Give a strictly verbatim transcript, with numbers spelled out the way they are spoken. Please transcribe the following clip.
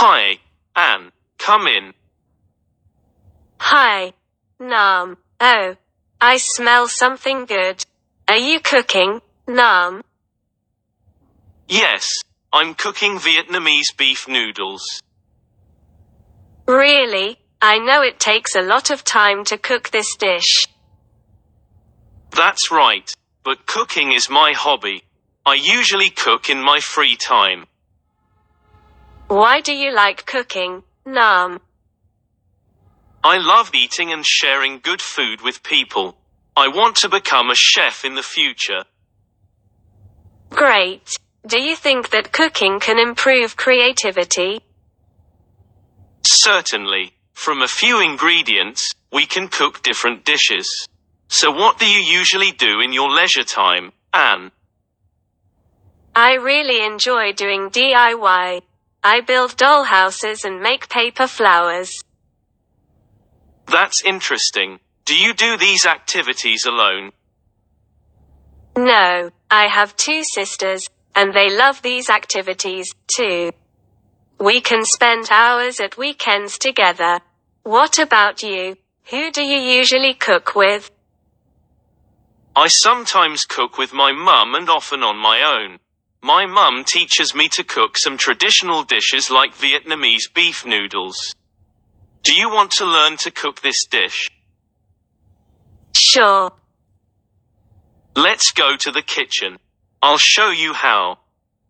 Hi, Anne. Come in. Hi, Nam. Oh, I smell something good. Are you cooking, Nam? Yes, I'm cooking Vietnamese beef noodles. Really? I know it takes a lot of time to cook this dish. That's right, but cooking is my hobby. I usually cook in my free time. Why do you like cooking, Nam? I love eating and sharing good food with people. I want to become a chef in the future. Great. Do you think that cooking can improve creativity? Certainly. From a few ingredients, we can cook different dishes. So what do you usually do in your leisure time, Anne? I really enjoy doing D I Y. I build dollhouses and make paper flowers. That's interesting. Do you do these activities alone? No, I have two sisters, and they love these activities, too. We can spend hours at weekends together. What about you? Who do you usually cook with? I sometimes cook with my mum and often on my own. My mum teaches me to cook some traditional dishes like Vietnamese beef noodles. Do you want to learn to cook this dish? Sure. Let's go to the kitchen. I'll show you how.